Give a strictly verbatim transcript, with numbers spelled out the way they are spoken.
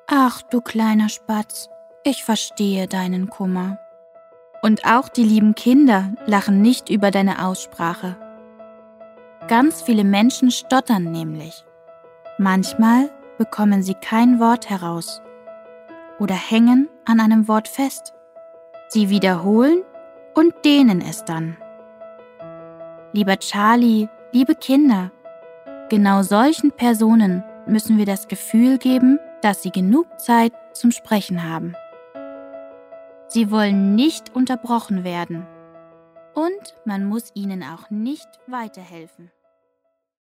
Ach, du kleiner Spatz, ich verstehe deinen Kummer. Und auch die lieben Kinder lachen nicht über deine Aussprache. Ganz viele Menschen stottern nämlich. Manchmal bekommen sie kein Wort heraus oder hängen an einem Wort fest. Sie wiederholen und dehnen es dann. Lieber Charlie, liebe Kinder, genau solchen Personen müssen wir das Gefühl geben, dass sie genug Zeit zum Sprechen haben. Sie wollen nicht unterbrochen werden und man muss ihnen auch nicht weiterhelfen.